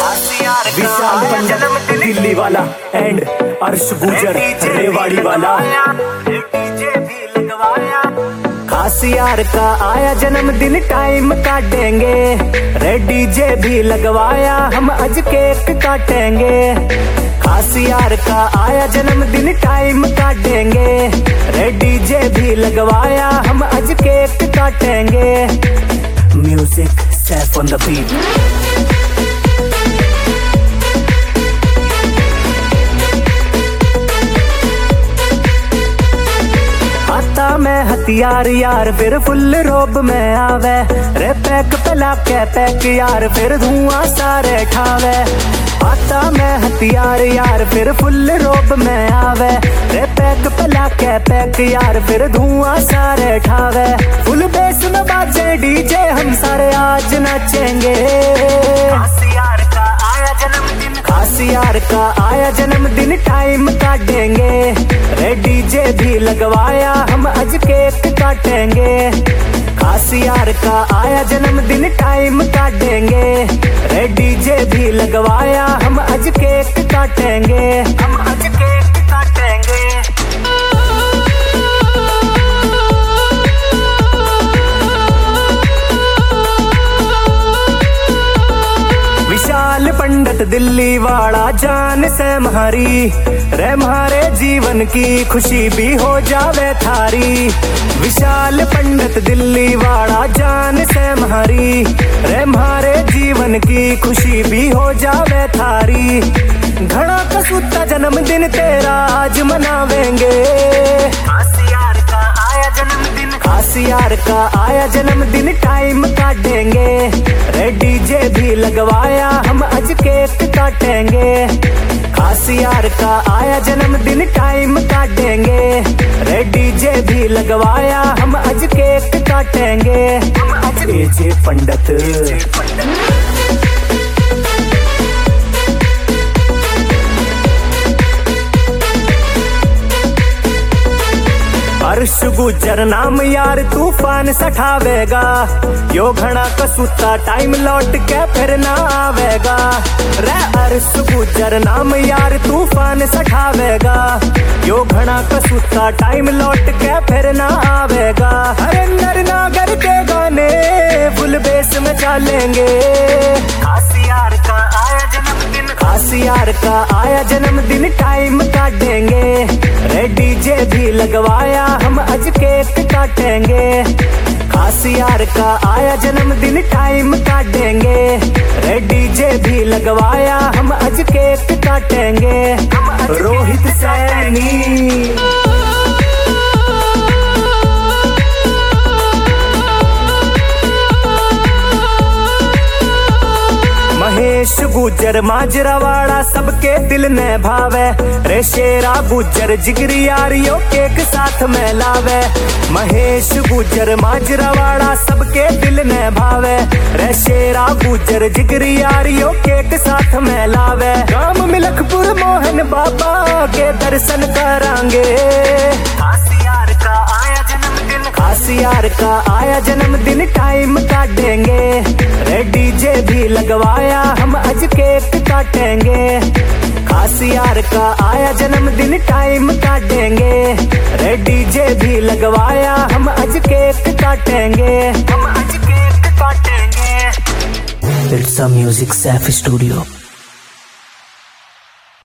विशाल पंडित दिल्ली वाला एंड अर्श गुजर रेवाड़ी वाला। खास यार का आया जन्मदिन टाइम काटेंगे, रे डीजे भी लगवाया हम आज केक काटेंगे। खास यार का आया जन्मदिन टाइम काटेंगे, रे डीजे भी लगवाया हम आज केक काटेंगे। Music Saif on the beat. मैं हथियार यार फिर फुल रोब में आवे, रे पैक पला के पैक यार फिर धुआं सारे ठावे। आता मैं हथियार यार फिर फुल रोब में आवे, रे पैक पला के पैक यार फिर धुआं सारे ठावे। फुल बेस में बाजे डीजे हम सारे आज नाचेंगे। खास यार का आया जन्मदिन टाइम काटेंगे, रे डीजे भी लगवाया हम आज केक काटेंगे। खास यार का आया जन्मदिन टाइम काटेंगे, रे डीजे भी लगवाया हम आज केक काटेंगे। हम आज केक काटेंगे। विशाल पंडित दिल्ली वाला जान से म्हारी, रे म्हारे जीवन की खुशी भी हो जावे थारी। विशाल पंडित दिल्ली वाला जान से म्हारी, रे म्हारे जीवन की खुशी भी हो जावे थारी। घना कसूता जन्मदिन तेरा आज मनावेंगे। खास यार का आया जन्मदिन टाइम काटेंगे, रे डीजे भी लगवाया हम आज केक काटेंगे। खास यार का आया जन्मदिन टाइम काटेंगे, रे डीजे भी लगवाया हम आज केक काटेंगे। एजे पंडित। अर्श गुजर नाम यार तूफान सठावेगा, यो घना कसूता टाइम लौट के फिर ना आवेगा। रे अर्श गुजर नाम यार तूफान सठावेगा, यो घना कसूता टाइम लौट के फिर ना आवेगा। हरिंदर नागर के गाने फुल बेस में चलेंगे। खास यार का आया जन्मदिन टाइम काटेंगे, रे डीजे भी लगवाया हम आज केक काटेंगे। खास यार का आया जन्मदिन टाइम काटेंगे, रे डीजे भी लगवाया हम आज केक काटेंगे। रोहित सैनी। महेश गुजर माजरावाड़ा सबके दिल ने भावे, रे शेरा गुजर जिगरी यारियों केक साथ में लावे। महेश गुजर माजरावाड़ा सबके दिल ने भावे, रे शेरा गुजर जिगरी यारियों केक साथ में लावे। राम मिलखपुर मोहन बाबा के दर्शन करांगे। खास यार का आया जन्मदिन टाइम काटेंगे, रे डीजे भी लगवाया हम आज केक काटेंगे। खास यार का आया जन्मदिन टाइम काटेंगे, रे डीजे भी लगवाया हम आज केक काटेंगे। हम आज केक काटेंगे। It's a music Saif studio.